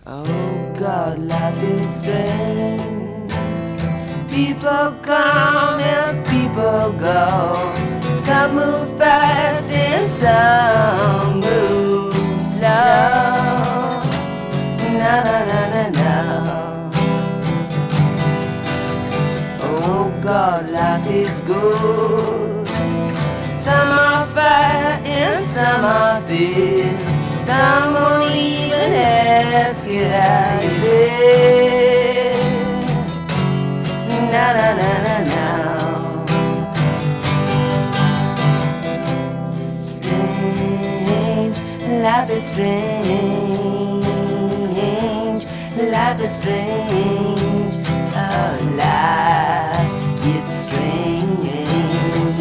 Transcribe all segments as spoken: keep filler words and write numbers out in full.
Oh God, life is strange. People come and people go. Some move fast and some move slow. Na na na na na. Oh God, life is good. Some are fire and some are fear. Some won't even ask you how you live. Na na na na na. Strange, life is strange. Life is strange. Oh, life is strange.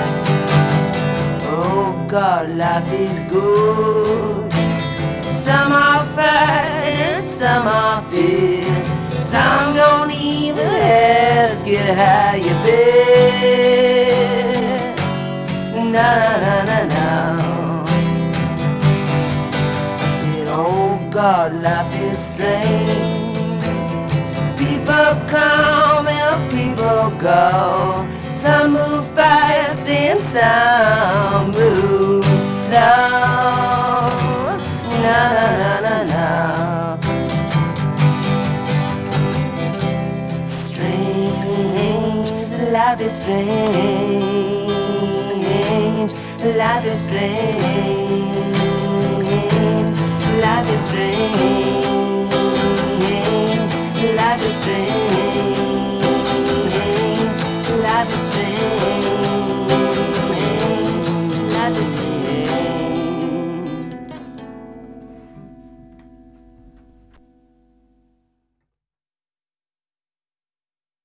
Oh God, life is good. Some are fire and some are fear. Some don't even ask you how you been. Na na na na. I said, oh God, life is strange. People come and people go. Some move fast and some move slow. Na na na na na. Strange, life is strange. Life is strange. Life is strange.